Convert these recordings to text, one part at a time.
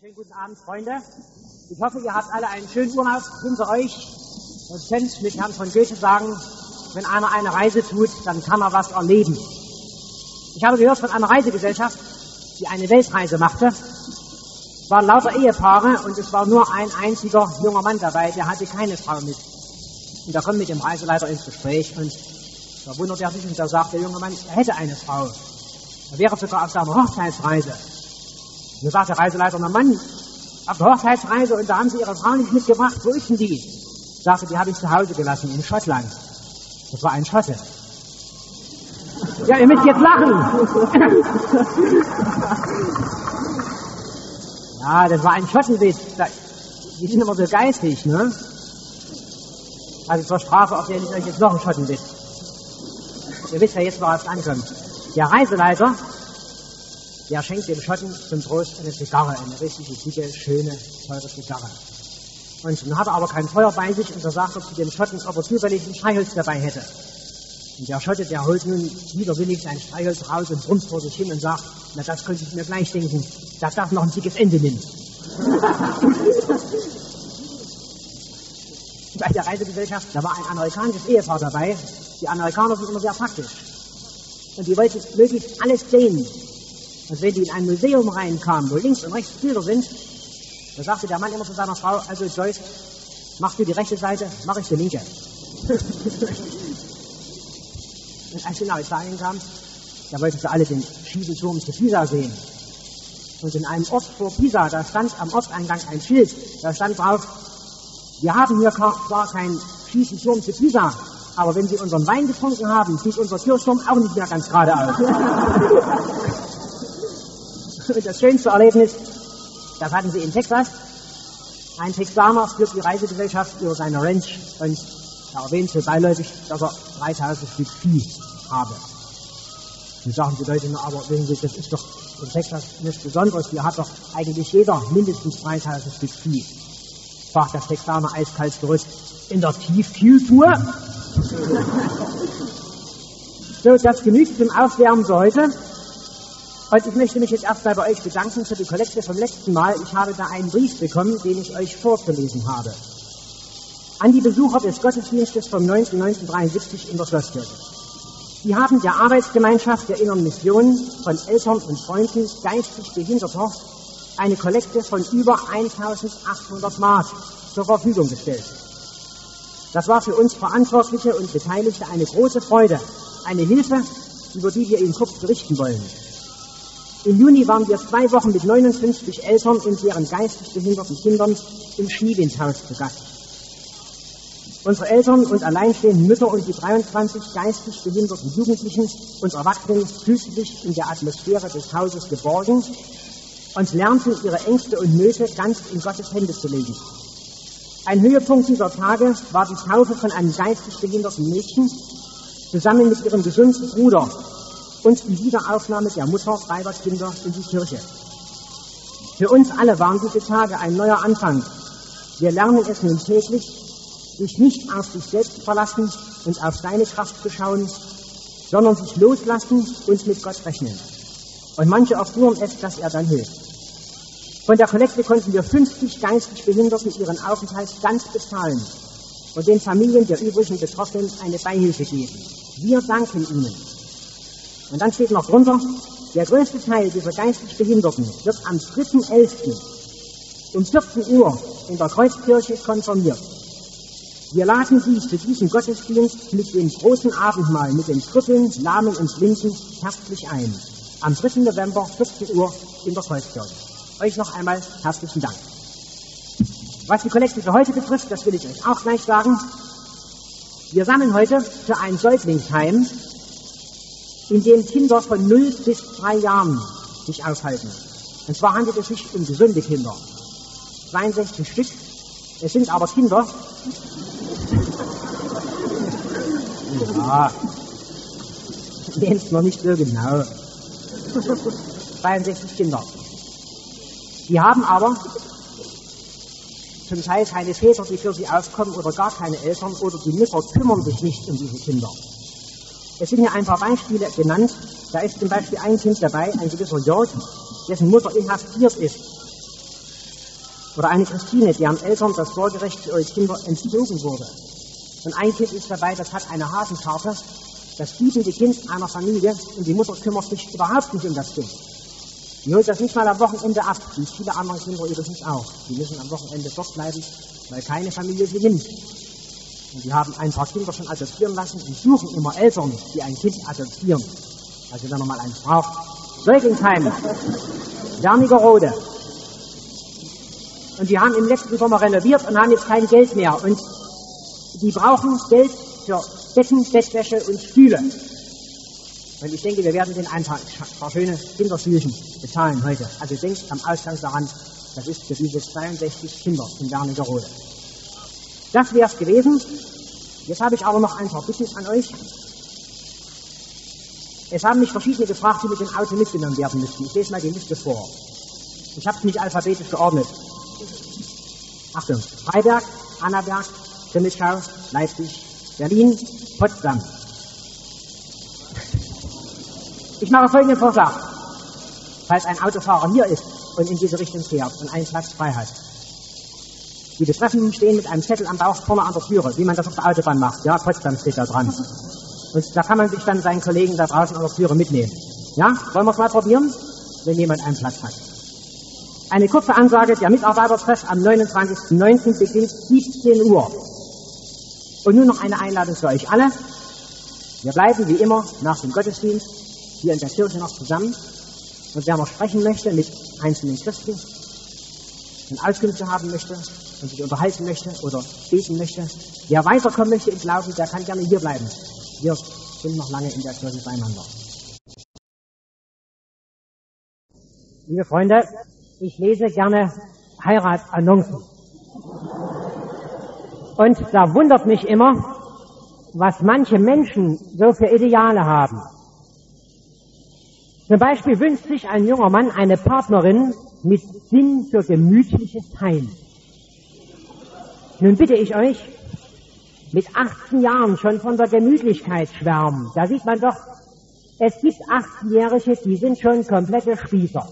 Schönen guten Abend, Freunde. Ich hoffe, ihr habt alle einen schönen Urlaub hinter euch und könnt mit Herrn von Goethe sagen, wenn einer eine Reise tut, dann kann er was erleben. Ich habe gehört von einer Reisegesellschaft, die eine Weltreise machte. Es waren lauter Ehepaare und es war nur ein einziger junger Mann dabei, der hatte keine Frau mit. Und da kommt mit dem Reiseleiter ins Gespräch und da wundert er sich und da sagt der junge Mann, er hätte eine Frau. Er wäre sogar auf seiner Hochzeitsreise. Und da sagt der Reiseleiter, na Mann, auf der Hochzeitsreise und da haben Sie Ihre Frau nicht mitgebracht, wo ist denn die? Sagte, die habe ich zu Hause gelassen, in Schottland. Das war ein Schotte. Ja, ihr müsst jetzt lachen. Ja, das war ein Schottenwitz. Die sind immer so geistig, ne? Also zur Strafe erzähle ich euch jetzt noch einen Schottenwitz. Ihr wisst ja jetzt, worauf es ankommt. Der Reiseleiter, der schenkt dem Schotten zum Trost eine Zigarre, eine richtige, dicke, schöne, teure Zigarre. Und dann hat er aber kein Feuer bei sich und da sagt er zu dem Schotten, ob er zufällig ein Streichholz dabei hätte. Und der Schotte, der holt nun widerwillig sein Streichholz raus und brummt vor sich hin und sagt, na das konnte ich mir gleich denken, dass das noch ein dickes Ende nimmt. Bei der Reisegesellschaft, da war ein amerikanisches Ehepaar dabei. Die Amerikaner sind immer sehr praktisch. Und die wollten möglichst alles sehen. Und wenn die in ein Museum reinkamen, wo links und rechts Bilder sind, da sagte der Mann immer zu seiner Frau, also Joyce, machst du die rechte Seite, mach ich die linke. Und als sie nach Italien kamen, da wollten sie alle den schiefen Turm zu Pisa sehen. Und in einem Ort vor Pisa, da stand am Ortseingang ein Schild, da stand drauf, wir haben hier zwar keinen schiefen Turm zu Pisa, aber wenn Sie unseren Wein getrunken haben, sieht unser Kirchturm auch nicht mehr ganz gerade aus. Und das schönste Erlebnis, das hatten sie in Texas. Ein Texaner führt die Reisegesellschaft über seine Ranch und er erwähnt so beiläufig, dass er 3000 Stück Vieh habe. Und sagen die Leute, aber wissen Sie, das ist doch in Texas nichts Besonderes, hier hat doch eigentlich jeder mindestens 3000 Stück Vieh. Fragt das Texaner eiskalt zurück, in der Tiefkühltour? So, das genügt zum Aufwärmen für heute. Und ich möchte mich jetzt erstmal bei euch bedanken für die Kollekte vom letzten Mal. Ich habe da einen Brief bekommen, den ich euch vorzulesen habe. An die Besucher des Gottesdienstes vom 9.9.73 in der Schlosskirche. Sie haben der Arbeitsgemeinschaft der Inneren Mission von Eltern und Freunden geistig Behinderter eine Kollekte von über 1.800 Mark zur Verfügung gestellt. Das war für uns Verantwortliche und Beteiligte eine große Freude, eine Hilfe, über die wir Ihnen kurz berichten wollen. Im Juni waren wir 2 Wochen mit 59 Eltern und deren geistig behinderten Kindern im Schneewindhaus zu Gast. Unsere Eltern und alleinstehenden Mütter und die 23 geistig behinderten Jugendlichen und Erwachsenen fühlten sich in der Atmosphäre des Hauses geborgen und lernten, ihre Ängste und Nöte ganz in Gottes Hände zu legen. Ein Höhepunkt dieser Tage war die Taufe von einem geistig behinderten Mädchen zusammen mit ihrem gesunden Bruder und die Wiederaufnahme der Mutter beider Kinder in die Kirche. Für uns alle waren diese Tage ein neuer Anfang. Wir lernen es nun täglich, sich nicht auf sich selbst verlassen und auf seine Kraft zu schauen, sondern sich loslassen und mit Gott rechnen. Und manche erfuhren es, dass er dann hilft. Von der Kollekte konnten wir 50 geistig Behinderten ihren Aufenthalt ganz bezahlen und den Familien der übrigen Betroffenen eine Beihilfe geben. Wir danken ihnen. Und dann steht noch drunter, der größte Teil dieser geistig Behinderten wird am 3.11. um 14 Uhr in der Kreuzkirche konfirmiert. Wir laden Sie zu diesem Gottesdienst mit dem großen Abendmahl, mit den Krüppeln, Lahmen und Blinden herzlich ein. Am 3. November, 14 Uhr in der Kreuzkirche. Euch noch einmal herzlichen Dank. Was die Kollekte für heute betrifft, das will ich euch auch gleich sagen. Wir sammeln heute für ein Säuglingsheim, in dem Kinder von 0 bis 3 Jahren sich aufhalten. Und zwar handelt es sich um gesunde Kinder. 62 Stück. Es sind aber Kinder. Ja, nehmt noch nicht so genau. 62 Kinder. Die haben aber zum Teil keine Väter, die für sie aufkommen, oder gar keine Eltern, oder die Mütter kümmern sich nicht um diese Kinder. Es sind hier ein paar Beispiele genannt. Da ist zum Beispiel ein Kind dabei, ein gewisser Jörg, dessen Mutter inhaftiert ist. Oder eine Christine, deren Eltern das Sorgerecht für ihre Kinder entzogen wurde. Und ein Kind ist dabei, das hat eine Hasenkarte, das liebende Kind einer Familie, und die Mutter kümmert sich überhaupt nicht um das Kind. Die holt das nicht mal am Wochenende ab, wie viele andere Kinder übrigens auch. Die müssen am Wochenende dort bleiben, weil keine Familie sie nimmt. Und die haben ein paar Kinder schon adoptieren lassen und suchen immer Eltern, die ein Kind adoptieren. Also wenn er mal eins braucht. Säuglingsheim, Wernigerode. Und die haben im letzten Sommer renoviert und haben jetzt kein Geld mehr. Und die brauchen Geld für Betten, Bettwäsche und Stühle. Und ich denke, wir werden den ein paar schöne Kinderstühlchen bezahlen heute. Also denkt am Ausgang daran, das ist für diese 62 Kinder in Wernigerode. Das wäre es gewesen. Jetzt habe ich aber noch ein paar Bitten an euch. Es haben mich verschiedene gefragt, die mit dem Auto mitgenommen werden müssten. Ich lese mal die Liste vor. Ich habe es nicht alphabetisch geordnet. Achtung, Freiberg, Annaberg, Grimmitschau, Leipzig, Berlin, Potsdam. Ich mache folgenden Vorschlag. Falls ein Autofahrer hier ist und in diese Richtung fährt und einen Platz frei hat. Die Betreffenden stehen mit einem Zettel am Bauch vorne an der Türe, wie man das auf der Autobahn macht. Ja, Potsdam steht da dran. Und da kann man sich dann seinen Kollegen da draußen an der Türe mitnehmen. Ja, wollen wir es mal probieren? Wenn jemand einen Platz hat. Eine kurze Ansage, der Mitarbeitertreff am 29.09. beginnt 17 Uhr. Und nun noch eine Einladung für euch alle. Wir bleiben wie immer nach dem Gottesdienst hier in der Kirche noch zusammen. Und wer noch sprechen möchte mit einzelnen Christen und Auskünfte haben möchte und sich unterhalten möchte oder beten möchte, wer weiterkommen möchte im Glauben, der kann gerne hier bleiben. Wir sind noch lange in der Kirche beieinander. Liebe Freunde, ich lese gerne Heiratsannoncen. Und da wundert mich immer, was manche Menschen so für Ideale haben. Zum Beispiel wünscht sich ein junger Mann eine Partnerin mit Sinn für gemütliches Heim. Nun bitte ich euch, mit 18 Jahren schon von der Gemütlichkeit schwärmen. Da sieht man doch, es gibt 18-Jährige, die sind schon komplette Spießer.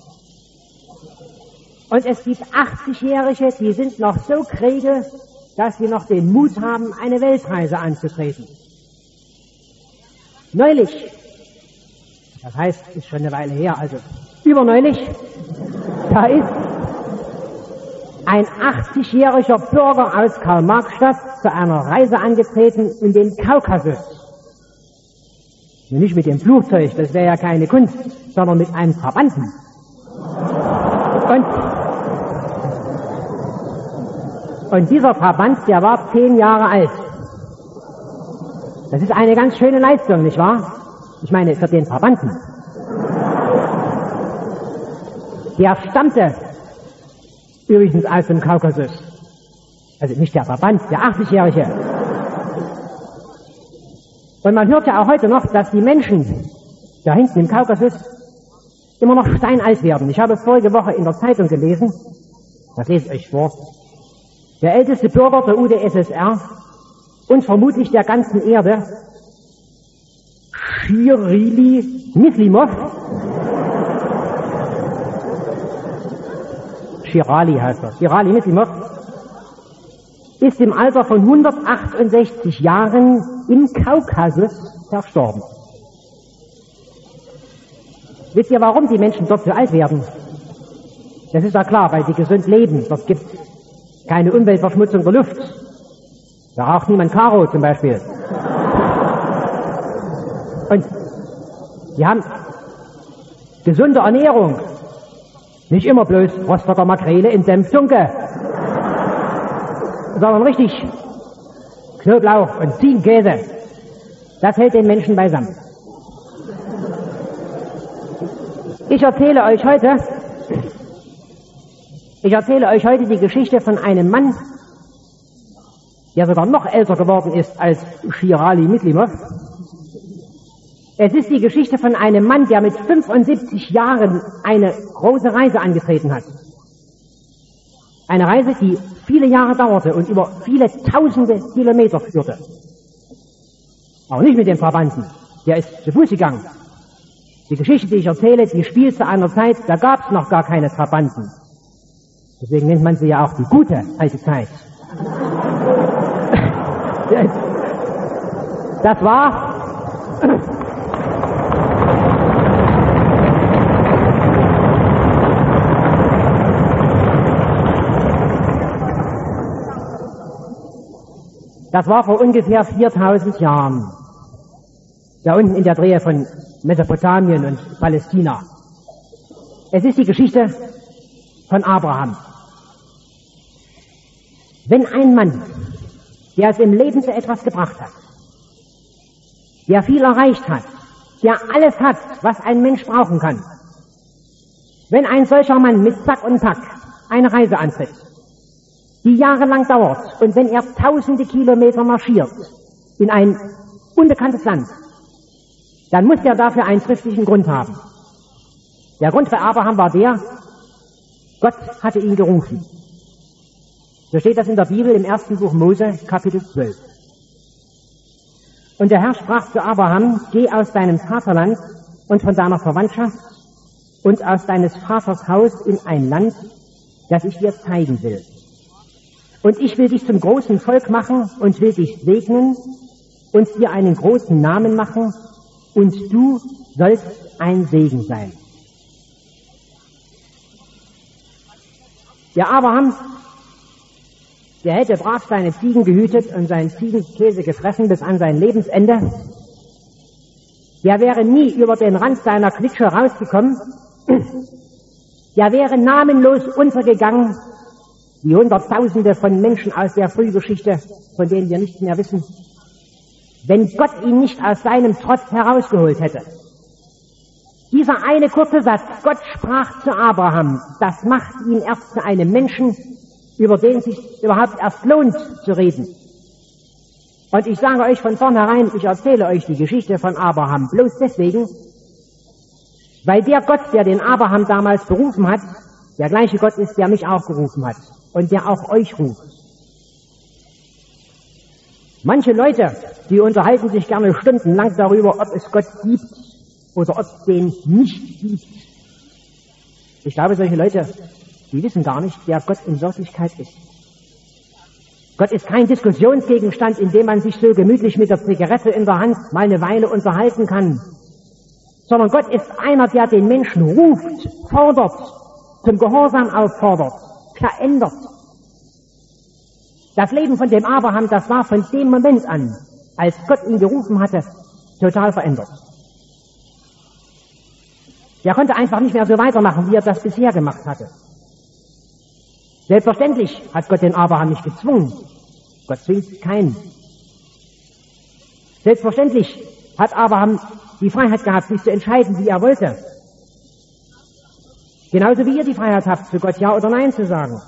Und es gibt 80-Jährige, die sind noch so kregel, dass sie noch den Mut haben, eine Weltreise anzutreten. Neulich, das heißt, ist schon eine Weile her, also überneulich, da ist ein 80-jähriger Bürger aus Karl-Marx-Stadt zu einer Reise angetreten in den Kaukasus. Nicht mit dem Flugzeug, das wäre ja keine Kunst, sondern mit einem Trabanten. Und dieser Trabant, der war 10 Jahre alt. Das ist eine ganz schöne Leistung, nicht wahr? Ich meine, für den Trabanten. Der stammte übrigens aus dem Kaukasus. Also nicht der Trabant, der 80-Jährige. Und man hört ja auch heute noch, dass die Menschen da hinten im Kaukasus immer noch steinalt werden. Ich habe vorige Woche in der Zeitung gelesen, das lese ich euch vor, der älteste Bürger der UdSSR und vermutlich der ganzen Erde, Shirali Mislimov, Shirali heißt er, Shirali Mislimov, ist im Alter von 168 Jahren im Kaukasus verstorben. Wisst ihr, warum die Menschen dort so alt werden? Das ist ja klar, weil sie gesund leben. Dort gibt es keine Umweltverschmutzung der Luft. Da raucht niemand Karo zum Beispiel. Und sie haben gesunde Ernährung. Nicht immer bloß Rostocker Makrele in Senftunke, sondern richtig Knoblauch und Ziegenkäse. Das hält den Menschen beisammen. Ich erzähle euch heute die Geschichte von einem Mann, der sogar noch älter geworden ist als Shirali Mislimov. Es ist die Geschichte von einem Mann, der mit 75 Jahren eine große Reise angetreten hat. Eine Reise, die viele Jahre dauerte und über viele tausende Kilometer führte. Aber nicht mit dem Trabanten, der ist zu Fuß gegangen. Die Geschichte, die ich erzähle, die spielt zu einer Zeit, da gab es noch gar keine Trabanten. Deswegen nennt man sie ja auch die gute alte Zeit. Das war vor ungefähr 4000 Jahren. Da unten in der Nähe von Mesopotamien und Palästina. Es ist die Geschichte von Abraham. Wenn ein Mann, der es im Leben zu etwas gebracht hat, der viel erreicht hat, der alles hat, was ein Mensch brauchen kann, wenn ein solcher Mann mit Sack und Pack eine Reise antritt, die jahrelang dauert, und wenn er tausende Kilometer marschiert in ein unbekanntes Land, dann muss er dafür einen schriftlichen Grund haben. Der Grund für Abraham war der, Gott hatte ihn gerufen. So steht das in der Bibel im 1. Buch Mose, Kapitel 12. Und der Herr sprach zu Abraham, geh aus deinem Vaterland und von deiner Verwandtschaft und aus deines Vaters Haus in ein Land, das ich dir zeigen will. Und ich will dich zum großen Volk machen und will dich segnen und dir einen großen Namen machen, und du sollst ein Segen sein. Der Abraham, der hätte brav seine Ziegen gehütet und seinen Ziegenkäse gefressen bis an sein Lebensende. Der wäre nie über den Rand seiner Klitsche rausgekommen. Der wäre namenlos untergegangen, wie Hunderttausende von Menschen aus der Frühgeschichte, von denen wir nichts mehr wissen, wenn Gott ihn nicht aus seinem Trotz herausgeholt hätte. Dieser eine kurze Satz, Gott sprach zu Abraham, das macht ihn erst zu einem Menschen, über den es sich überhaupt erst lohnt zu reden. Und ich sage euch von vornherein, ich erzähle euch die Geschichte von Abraham bloß deswegen, weil der Gott, der den Abraham damals berufen hat, der gleiche Gott ist, der mich auch gerufen hat und der auch euch ruft. Manche Leute, die unterhalten sich gerne stundenlang darüber, ob es Gott gibt oder ob es den nicht gibt. Ich glaube, solche Leute, die wissen gar nicht, wer Gott in Wirklichkeit ist. Gott ist kein Diskussionsgegenstand, in dem man sich so gemütlich mit der Zigarette in der Hand mal eine Weile unterhalten kann, sondern Gott ist einer, der den Menschen ruft, fordert, zum Gehorsam auffordert, verändert. Das Leben von dem Abraham, das war von dem Moment an, als Gott ihn gerufen hatte, total verändert. Er konnte einfach nicht mehr so weitermachen, wie er das bisher gemacht hatte. Selbstverständlich hat Gott den Abraham nicht gezwungen. Gott zwingt keinen. Selbstverständlich hat Abraham die Freiheit gehabt, sich zu entscheiden, wie er wollte. Genauso wie ihr die Freiheit habt, zu Gott Ja oder Nein zu sagen.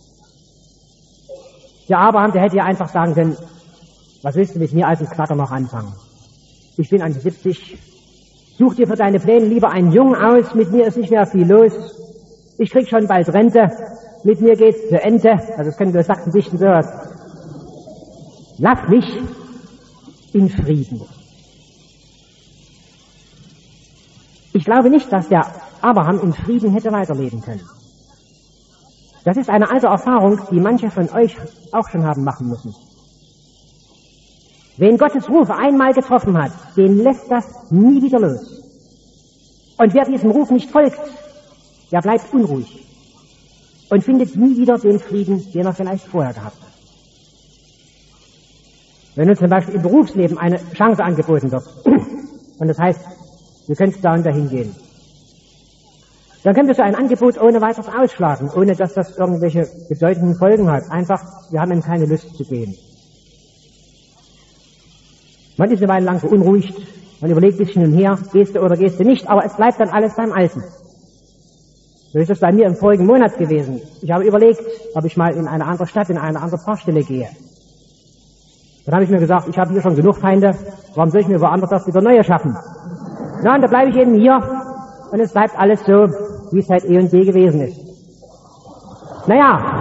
Der Abraham, der hätte ja einfach sagen können, was willst du mit mir alten Knacker noch anfangen? Ich bin an die 70, such dir für deine Pläne lieber einen Jungen aus, mit mir ist nicht mehr viel los, ich krieg schon bald Rente, mit mir geht's zu Ende, also das können wir Sachsen dichten, sowas. Lass mich in Frieden. Ich glaube nicht, dass der Abraham in Frieden hätte weiterleben können. Das ist eine alte Erfahrung, die manche von euch auch schon haben machen müssen. Wen Gottes Ruf einmal getroffen hat, den lässt das nie wieder los. Und wer diesem Ruf nicht folgt, der bleibt unruhig und findet nie wieder den Frieden, den er vielleicht vorher gehabt hat. Wenn uns zum Beispiel im Berufsleben eine Chance angeboten wird, und das heißt, du könntest da und dahin gehen, dann können wir so ein Angebot ohne weiteres ausschlagen, ohne dass das irgendwelche bedeutenden Folgen hat. Einfach, wir haben eben keine Lust zu gehen. Man ist eine Weile lang beunruhigt, man überlegt ein bisschen hin und her, gehst du oder gehst du nicht, aber es bleibt dann alles beim Alten. So ist das bei mir im vorigen Monat gewesen. Ich habe überlegt, ob ich mal in eine andere Stadt, in eine andere Pfarrstelle gehe. Dann habe ich mir gesagt, ich habe hier schon genug Feinde, warum soll ich mir woanders das wieder neue schaffen? Na, und da bleibe ich eben hier und es bleibt alles so, wie es seit eh und je gewesen ist. Naja.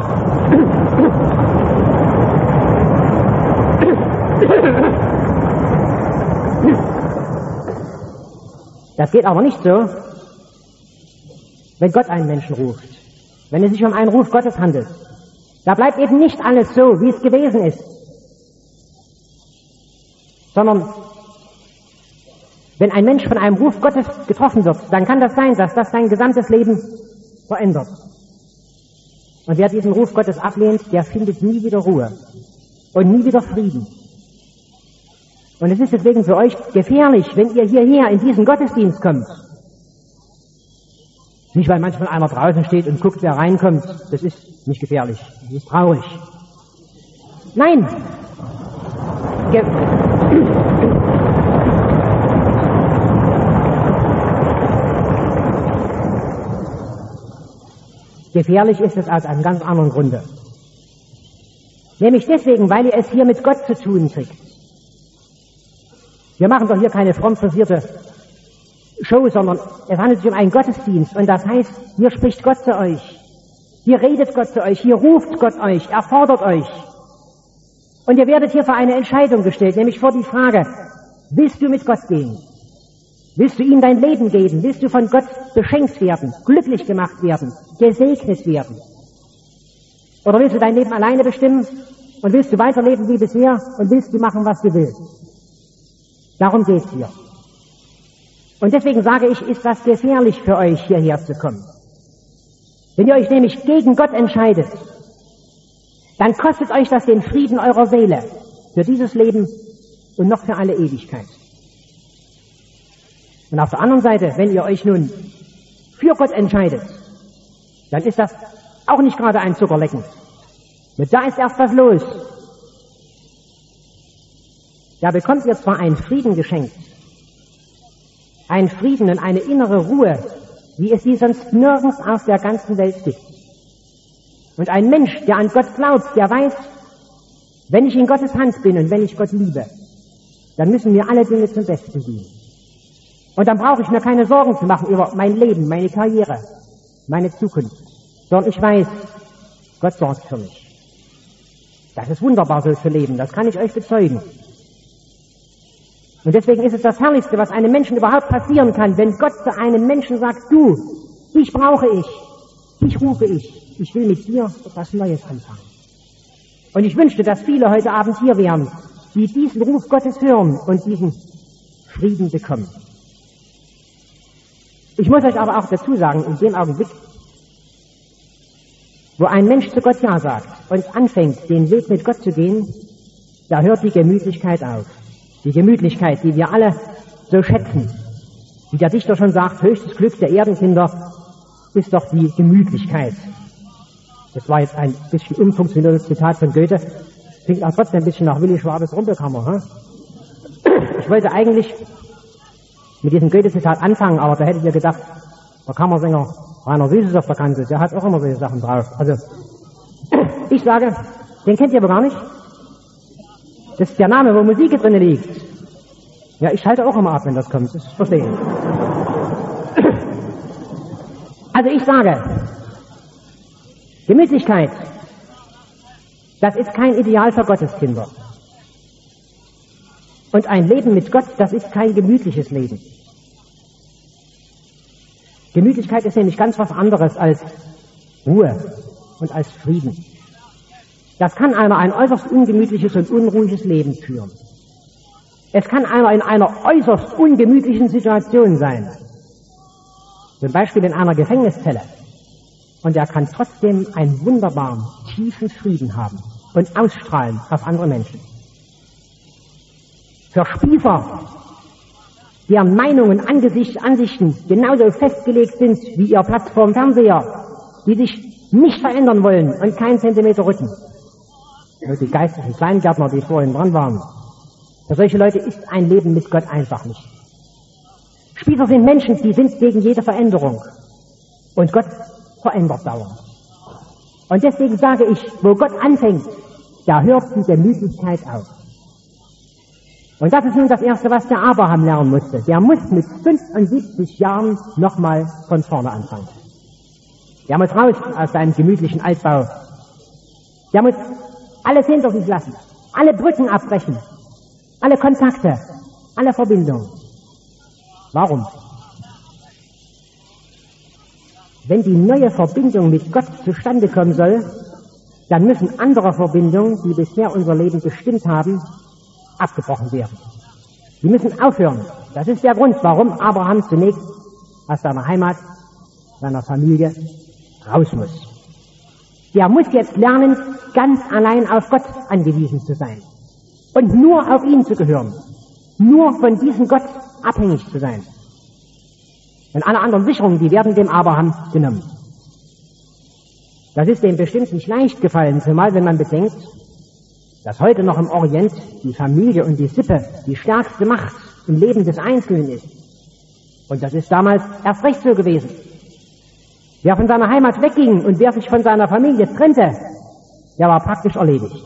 Das geht aber nicht so, wenn Gott einen Menschen ruft. wenn es sich um einen Ruf Gottes handelt. Da bleibt eben nicht alles so, wie es gewesen ist, sondern wenn ein Mensch von einem Ruf Gottes getroffen wird, dann kann das sein, dass das sein gesamtes Leben verändert. Und wer diesen Ruf Gottes ablehnt, der findet nie wieder Ruhe und nie wieder Frieden. Und es ist deswegen für euch gefährlich, wenn ihr hierher in diesen Gottesdienst kommt. Nicht, weil manchmal einer draußen steht und guckt, wer reinkommt. Das ist nicht gefährlich. Das ist traurig. Nein! Gefährlich ist es aus einem ganz anderen Grunde. Nämlich deswegen, weil ihr es hier mit Gott zu tun kriegt. Wir machen doch hier keine fromm frisierte Show, sondern es handelt sich um einen Gottesdienst. Und das heißt, hier spricht Gott zu euch. Hier redet Gott zu euch. Hier ruft Gott euch. Er fordert euch. Und ihr werdet hier vor eine Entscheidung gestellt, nämlich vor die Frage, willst du mit Gott gehen? Willst du ihm dein Leben geben? Willst du von Gott beschenkt werden, glücklich gemacht werden, gesegnet werden? Oder willst du dein Leben alleine bestimmen und willst du weiterleben wie bisher und willst du machen, was du willst? Darum geht's hier. Und deswegen sage ich, ist das gefährlich für euch, hierher zu kommen. Wenn ihr euch nämlich gegen Gott entscheidet, dann kostet euch das den Frieden eurer Seele für dieses Leben und noch für alle Ewigkeit. Und auf der anderen Seite, wenn ihr euch nun für Gott entscheidet, dann ist das auch nicht gerade ein Zuckerlecken. Und da ist erst was los. Da bekommt ihr zwar einen Frieden geschenkt, einen Frieden und eine innere Ruhe, wie es die sonst nirgends auf der ganzen Welt gibt. Und ein Mensch, der an Gott glaubt, der weiß, wenn ich in Gottes Hand bin und wenn ich Gott liebe, dann müssen mir alle Dinge zum Besten dienen. Und dann brauche ich mir keine Sorgen zu machen über mein Leben, meine Karriere, meine Zukunft, sondern ich weiß, Gott sorgt für mich. Das ist wunderbar, so zu leben, das kann ich euch bezeugen. Und deswegen ist es das Herrlichste, was einem Menschen überhaupt passieren kann, wenn Gott zu einem Menschen sagt, du, dich brauche ich, dich rufe ich will mit dir etwas Neues anfangen. Und ich wünschte, dass viele heute Abend hier wären, die diesen Ruf Gottes hören und diesen Frieden bekommen. Ich muss euch aber auch dazu sagen, in dem Augenblick, wo ein Mensch zu Gott Ja sagt und anfängt, den Weg mit Gott zu gehen, da hört die Gemütlichkeit auf. Die Gemütlichkeit, die wir alle so schätzen. Wie der Dichter schon sagt, höchstes Glück der Erdenkinder ist doch die Gemütlichkeit. Das war jetzt ein bisschen unfunktionelles Zitat von Goethe. Klingt auch trotzdem ein bisschen nach Willi Schwabes Rumpelkammer. Hm? Ich wollte eigentlich mit diesem Goethe-Zitat anfangen, aber da hättet ihr gedacht, der Kammersänger Rainer Süßes auf der Kante, der hat auch immer solche Sachen drauf. Also, ich sage, den kennt ihr aber gar nicht. Das ist der Name, wo Musik drin liegt. Ja, ich schalte auch immer ab, wenn das kommt. Das verstehe ich. Also ich sage, Gemütlichkeit, das ist kein Ideal für Gotteskinder. Und ein Leben mit Gott, das ist kein gemütliches Leben. Gemütlichkeit ist nämlich ganz was anderes als Ruhe und als Frieden. Das kann einer ein äußerst ungemütliches und unruhiges Leben führen. Es kann einer in einer äußerst ungemütlichen Situation sein. Zum Beispiel in einer Gefängniszelle. Und er kann trotzdem einen wunderbaren, tiefen Frieden haben und ausstrahlen auf andere Menschen. Für Spießer, deren Meinungen, Ansichten genauso festgelegt sind wie ihr Platz vorm Fernseher, die sich nicht verändern wollen und keinen Zentimeter rücken. Die geistlichen Kleingärtner, die vorhin dran waren. Für solche Leute ist ein Leben mit Gott einfach nicht. Spießer sind Menschen, die sind gegen jede Veränderung. Und Gott verändert dauernd. Und deswegen sage ich, wo Gott anfängt, da hört die Gemütlichkeit auf. Und das ist nun das Erste, was der Abraham lernen musste. Der muss mit 75 Jahren nochmal von vorne anfangen. Der muss raus aus seinem gemütlichen Altbau. Der muss alles hinter sich lassen, alle Brücken abbrechen, alle Kontakte, alle Verbindungen. Warum? wenn die neue Verbindung mit Gott zustande kommen soll, dann müssen andere Verbindungen, die bisher unser Leben bestimmt haben, abgebrochen werden. Die müssen aufhören. Das ist der Grund, warum Abraham zunächst aus seiner Heimat, seiner Familie raus muss. Der muss jetzt lernen, ganz allein auf Gott angewiesen zu sein und nur auf ihn zu gehören, nur von diesem Gott abhängig zu sein. Und alle anderen Sicherungen, die werden dem Abraham genommen. Das ist dem bestimmt nicht leicht gefallen, zumal wenn man bedenkt, dass heute noch im Orient die Familie und die Sippe die stärkste Macht im Leben des Einzelnen ist. Und das ist damals erst recht so gewesen. Wer von seiner Heimat wegging und wer sich von seiner Familie trennte, der war praktisch erledigt.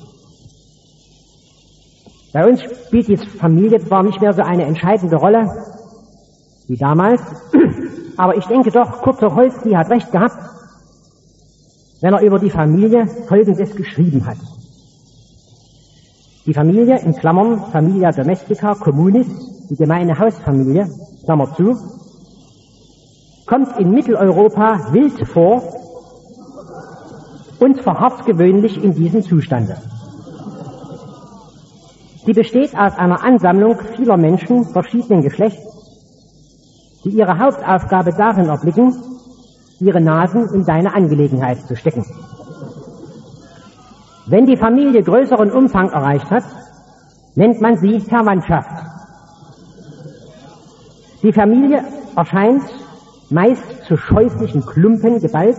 Bei uns spielt die Familie zwar nicht mehr so eine entscheidende Rolle wie damals, aber ich denke doch, Kurt Tucholsky hat recht gehabt, wenn er über die Familie Folgendes geschrieben hat. Die Familie, in Klammern Familia Domestica Communis, die gemeine Hausfamilie, Klammer zu, kommt in Mitteleuropa wild vor und verharrt gewöhnlich in diesem Zustande. Sie besteht aus einer Ansammlung vieler Menschen verschiedenen Geschlechts, die ihre Hauptaufgabe darin erblicken, ihre Nasen in deine Angelegenheit zu stecken. Wenn die Familie größeren Umfang erreicht hat, nennt man sie Verwandtschaft. Die Familie erscheint meist zu scheußlichen Klumpen geballt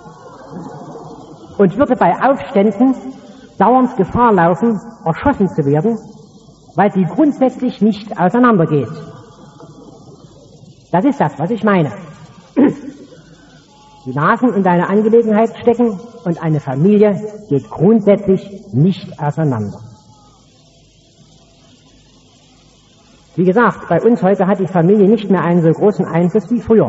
und würde bei Aufständen dauernd Gefahr laufen, erschossen zu werden, weil sie grundsätzlich nicht auseinandergeht. Das ist das, was ich meine. Die Nasen in deine Angelegenheit stecken und eine Familie geht grundsätzlich nicht auseinander. Wie gesagt, bei uns heute hat die Familie nicht mehr einen so großen Einfluss wie früher.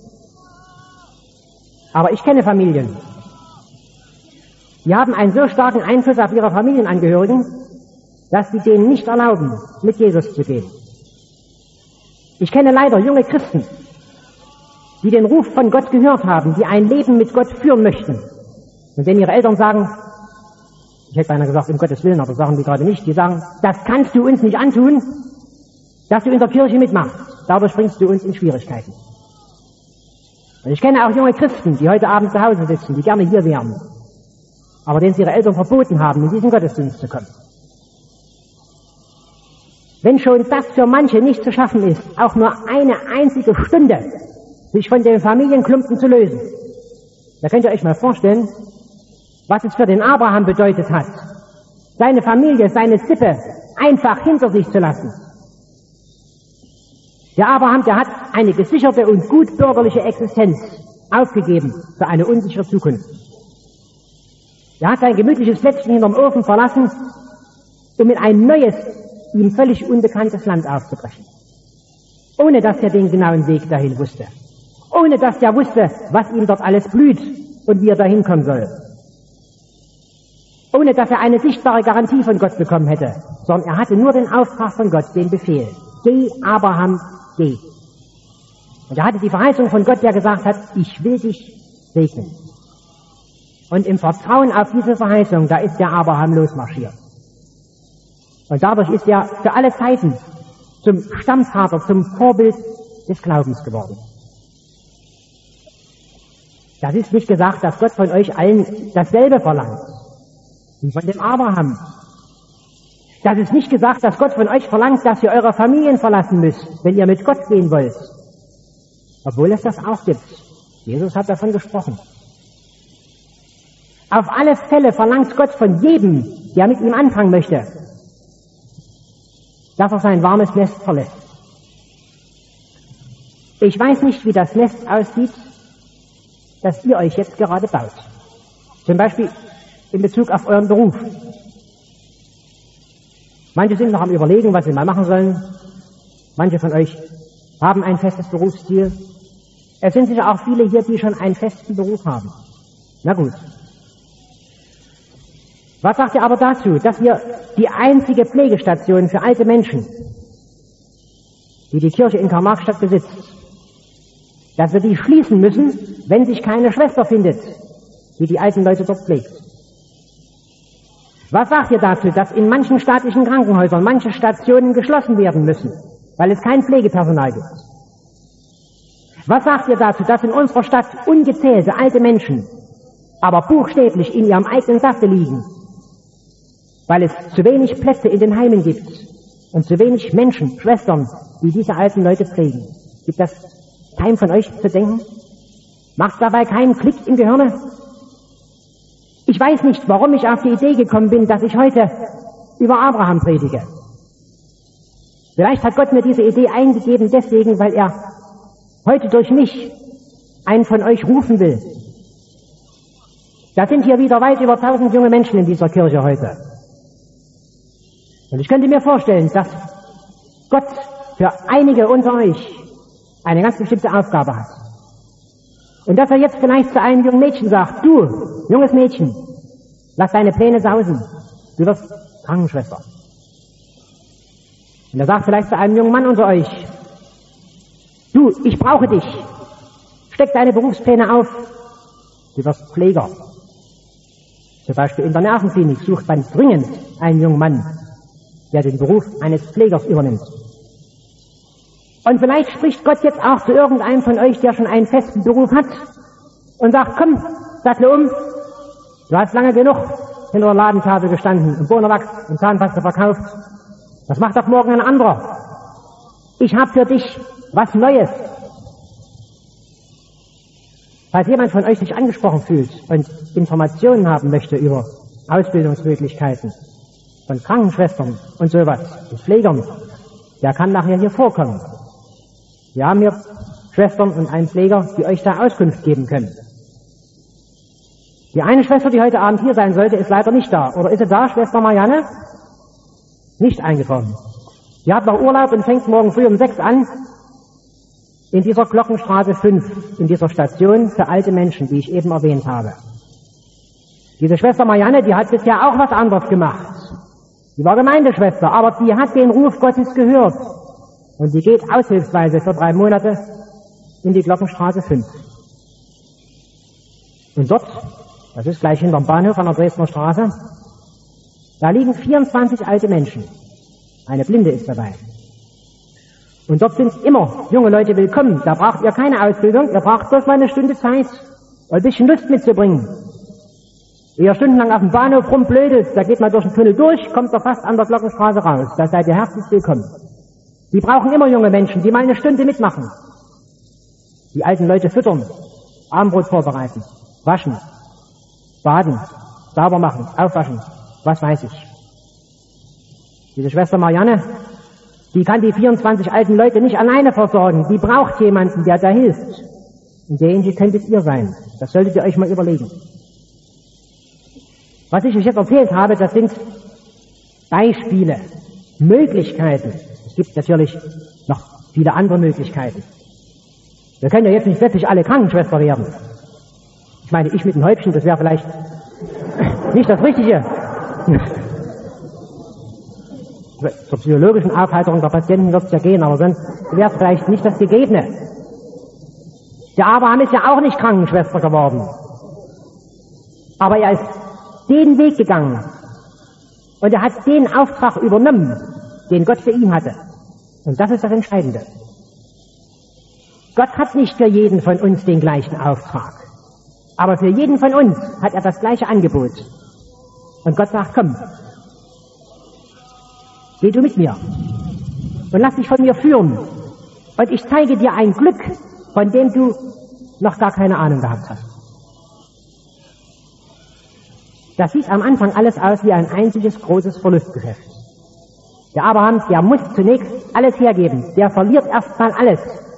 Aber ich kenne Familien, die haben einen so starken Einfluss auf ihre Familienangehörigen, dass sie denen nicht erlauben, mit Jesus zu gehen. Ich kenne leider junge Christen, die den Ruf von Gott gehört haben, die ein Leben mit Gott führen möchten. Und wenn ihre Eltern sagen, ich hätte beinahe gesagt, um Gottes Willen, aber sagen die gerade nicht, die sagen, das kannst du uns nicht antun, dass du in der Kirche mitmachst. Dadurch bringst du uns in Schwierigkeiten. Und ich kenne auch junge Christen, die heute Abend zu Hause sitzen, die gerne hier wären, aber denen ihre Eltern verboten haben, in diesen Gottesdienst zu kommen. Wenn schon das für manche nicht zu schaffen ist, auch nur eine einzige Stunde sich von den Familienklumpen zu lösen, da könnt ihr euch mal vorstellen, was es für den Abraham bedeutet hat, seine Familie, seine Sippe einfach hinter sich zu lassen. Der Abraham, der hat eine gesicherte und gut bürgerliche Existenz aufgegeben für eine unsichere Zukunft. Er hat sein gemütliches Plätzchen hinterm Ofen verlassen, um in ein neues, ihm völlig unbekanntes Land aufzubrechen. Ohne dass er den genauen Weg dahin wusste. Ohne dass er wusste, was ihm dort alles blüht und wie er dahin kommen soll. Ohne dass er eine sichtbare Garantie von Gott bekommen hätte, sondern er hatte nur den Auftrag von Gott, den Befehl. Geh, Abraham, geh. Und er hatte die Verheißung von Gott, der gesagt hat, ich will dich segnen. Und im Vertrauen auf diese Verheißung, da ist der Abraham losmarschiert. Und dadurch ist er für alle Zeiten zum Stammvater, zum Vorbild des Glaubens geworden. Das ist nicht gesagt, dass Gott von euch allen dasselbe verlangt, wie von dem Abraham. Das ist nicht gesagt, dass Gott von euch verlangt, dass ihr eure Familien verlassen müsst, wenn ihr mit Gott gehen wollt. Obwohl es das auch gibt. Jesus hat davon gesprochen. Auf alle Fälle verlangt Gott von jedem, der mit ihm anfangen möchte, dass er sein warmes Nest verlässt. Ich weiß nicht, wie das Nest aussieht, das ihr euch jetzt gerade baut. Zum Beispiel in Bezug auf euren Beruf. Manche sind noch am Überlegen, was sie mal machen sollen. Manche von euch haben ein festes Berufsziel. Es sind sicher auch viele hier, die schon einen festen Beruf haben. Na gut. Was sagt ihr aber dazu, dass wir die einzige Pflegestation für alte Menschen, die die Kirche in Karl-Marx-Stadt besitzt, dass wir die schließen müssen, wenn sich keine Schwester findet, die die alten Leute dort pflegt. Was sagt ihr dazu, dass in manchen staatlichen Krankenhäusern manche Stationen geschlossen werden müssen, weil es kein Pflegepersonal gibt? Was sagt ihr dazu, dass in unserer Stadt ungezählte alte Menschen, aber buchstäblich in ihrem eigenen Safte liegen, weil es zu wenig Plätze in den Heimen gibt und zu wenig Menschen, Schwestern, die diese alten Leute pflegen? Gibt das keinem von euch zu denken? Macht dabei keinen Klick im Gehirne? Ich weiß nicht, warum ich auf die Idee gekommen bin, dass ich heute über Abraham predige. Vielleicht hat Gott mir diese Idee eingegeben deswegen, weil er heute durch mich einen von euch rufen will. Da sind hier wieder weit über 1000 junge Menschen in dieser Kirche heute. Und ich könnte mir vorstellen, dass Gott für einige unter euch eine ganz bestimmte Aufgabe hat. Und dass er jetzt vielleicht zu einem jungen Mädchen sagt, du, junges Mädchen, lass deine Pläne sausen, du wirst Krankenschwester. Und er sagt vielleicht zu einem jungen Mann unter euch, du, ich brauche dich, steck deine Berufspläne auf, du wirst Pfleger. Zum Beispiel in der Nervenklinik sucht man dringend einen jungen Mann, der den Beruf eines Pflegers übernimmt. Und vielleicht spricht Gott jetzt auch zu irgendeinem von euch, der schon einen festen Beruf hat und sagt, komm, sattle um, du hast lange genug hinter der Ladentafel gestanden und Bohnerwachs und Zahnpasta verkauft. Das macht doch morgen ein anderer. Ich habe für dich was Neues. Falls jemand von euch sich angesprochen fühlt und Informationen haben möchte über Ausbildungsmöglichkeiten von Krankenschwestern und sowas, und Pflegern, der kann nachher hier vorkommen. Wir haben hier Schwestern und einen Pfleger, die euch da Auskunft geben können. Die eine Schwester, die heute Abend hier sein sollte, ist leider nicht da. Oder ist sie da, Schwester Marianne? Nicht eingetroffen. Sie hat noch Urlaub und fängt morgen früh um 6 an in dieser Glockenstraße 5, in dieser Station für alte Menschen, die ich eben erwähnt habe. Diese Schwester Marianne, die hat bisher auch was anderes gemacht. Die war Gemeindeschwester, aber die hat den Ruf Gottes gehört. Und die geht aushilfsweise für 3 Monate in die Glockenstraße 5. Und dort, das ist gleich hinterm Bahnhof an der Dresdner Straße, da liegen 24 alte Menschen. Eine Blinde ist dabei. Und dort sind immer junge Leute willkommen. Da braucht ihr keine Ausbildung, ihr braucht bloß mal eine Stunde Zeit, ein bisschen Lust mitzubringen. Ihr stundenlang auf dem Bahnhof rumblödelt, da geht man durch den Tunnel durch, kommt ihr fast an der Glockenstraße raus. Da seid ihr herzlich willkommen. Die brauchen immer junge Menschen, die mal eine Stunde mitmachen. Die alten Leute füttern, Abendbrot vorbereiten, waschen, baden, sauber machen, aufwaschen, was weiß ich. Diese Schwester Marianne, die kann die 24 alten Leute nicht alleine versorgen. Die braucht jemanden, der da hilft. Und derjenige könntet ihr sein. Das solltet ihr euch mal überlegen. Was ich euch jetzt erzählt habe, das sind Beispiele, Möglichkeiten. Es gibt natürlich noch viele andere Möglichkeiten. Wir können ja jetzt nicht plötzlich alle Krankenschwester werden. Ich meine, ich mit dem Häubchen, das wäre vielleicht nicht das Richtige. Zur psychologischen Aufheiterung der Patienten wird es ja gehen, aber sonst wäre es vielleicht nicht das Gegebene. Der Abraham ist ja auch nicht Krankenschwester geworden. Aber er ist den Weg gegangen. Und er hat den Auftrag übernommen, den Gott für ihn hatte. Und das ist das Entscheidende. Gott hat nicht für jeden von uns den gleichen Auftrag. Aber für jeden von uns hat er das gleiche Angebot. Und Gott sagt, komm, geh du mit mir und lass dich von mir führen. Und ich zeige dir ein Glück, von dem du noch gar keine Ahnung gehabt hast. Das sieht am Anfang alles aus wie ein einziges großes Verlustgeschäft. Der Abraham, der muss zunächst alles hergeben. Der verliert erstmal alles.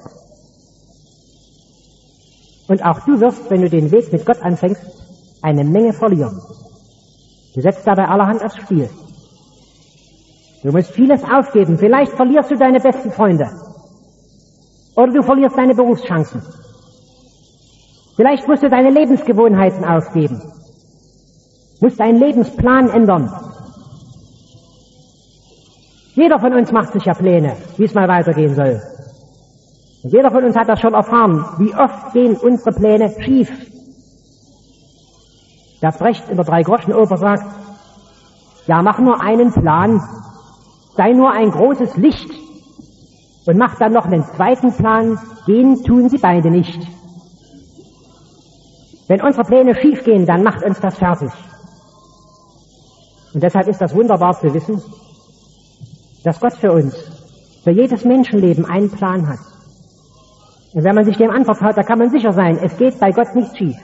Und auch du wirst, wenn du den Weg mit Gott anfängst, eine Menge verlieren. Du setzt dabei allerhand aufs Spiel. Du musst vieles aufgeben. Vielleicht verlierst du deine besten Freunde. Oder du verlierst deine Berufschancen. Vielleicht musst du deine Lebensgewohnheiten aufgeben. Musst deinen Lebensplan ändern. Jeder von uns macht sich ja Pläne, wie es mal weitergehen soll. Und jeder von uns hat das schon erfahren. Wie oft gehen unsere Pläne schief? Der Brecht in der Dreigroschenoper sagt, ja, mach nur einen Plan, sei nur ein großes Licht und mach dann noch einen zweiten Plan, den tun sie beide nicht. Wenn unsere Pläne schief gehen, dann macht uns das fertig. Und deshalb ist das wunderbar zu wissen, dass Gott für uns, für jedes Menschenleben einen Plan hat. Und wenn man sich dem anvertraut, da kann man sicher sein, es geht bei Gott nicht schief.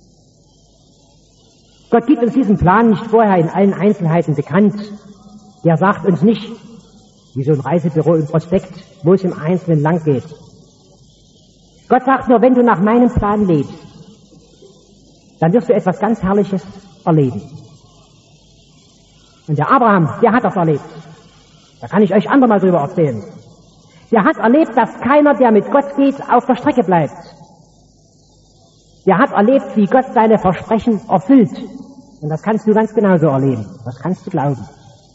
Gott gibt uns diesen Plan nicht vorher in allen Einzelheiten bekannt. Der sagt uns nicht, wie so ein Reisebüro im Prospekt, wo es im Einzelnen lang geht. Gott sagt nur, wenn du nach meinem Plan lebst, dann wirst du etwas ganz Herrliches erleben. Und der Abraham, der hat das erlebt. Da kann ich euch andere mal drüber erzählen. Der hat erlebt, dass keiner, der mit Gott geht, auf der Strecke bleibt. Der hat erlebt, wie Gott seine Versprechen erfüllt. Und das kannst du ganz genauso erleben. Das kannst du glauben.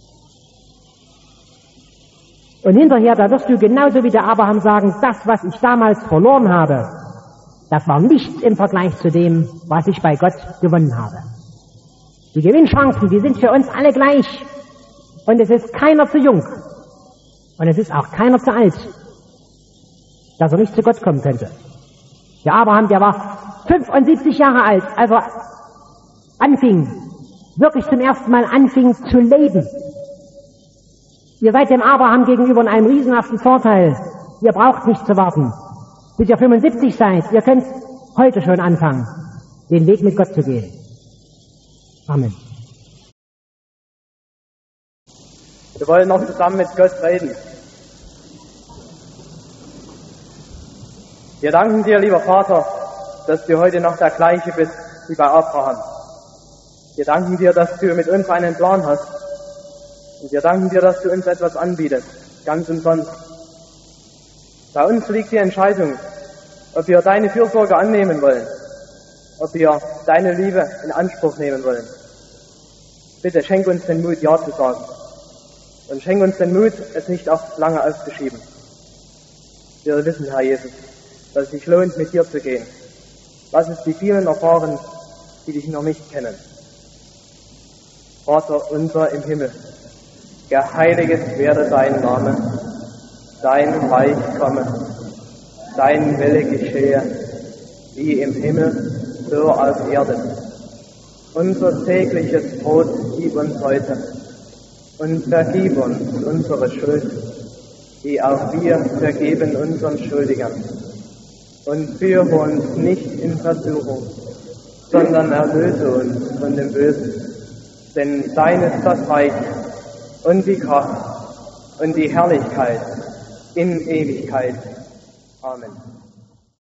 Und hinterher, da wirst du genauso wie der Abraham sagen, das, was ich damals verloren habe, das war nichts im Vergleich zu dem, was ich bei Gott gewonnen habe. Die Gewinnchancen, die sind für uns alle gleich. Und es ist keiner zu jung. Und es ist auch keiner zu alt, dass er nicht zu Gott kommen könnte. Der Abraham, der war 75 Jahre alt, als er anfing, wirklich zum ersten Mal anfing zu leben. Ihr seid dem Abraham gegenüber in einem riesenhaften Vorteil. Ihr braucht nicht zu warten, bis ihr 75 seid. Ihr könnt heute schon anfangen, den Weg mit Gott zu gehen. Amen. Wir wollen noch zusammen mit Gott reden. Wir danken dir, lieber Vater, dass du heute noch der gleiche bist wie bei Abraham. Wir danken dir, dass du mit uns einen Plan hast. Und wir danken dir, dass du uns etwas anbietest, ganz umsonst. Bei uns liegt die Entscheidung, ob wir deine Fürsorge annehmen wollen, ob wir deine Liebe in Anspruch nehmen wollen. Bitte schenk uns den Mut, Ja zu sagen. Und schenk uns den Mut, es nicht auch lange aufzuschieben. Wir wissen, Herr Jesus, dass es sich lohnt, mit dir zu gehen. Lass uns die vielen erfahren, die dich noch nicht kennen. Vater unser im Himmel, geheiliget werde dein Name, dein Reich komme, dein Wille geschehe, wie im Himmel, so auf Erden. Unser tägliches Brot gib uns heute und vergib uns unsere Schuld, wie auch wir vergeben unseren Schuldigern. Und führe uns nicht in Versuchung, sondern erlöse uns von dem Bösen. Denn dein ist das Reich und die Kraft und die Herrlichkeit in Ewigkeit. Amen.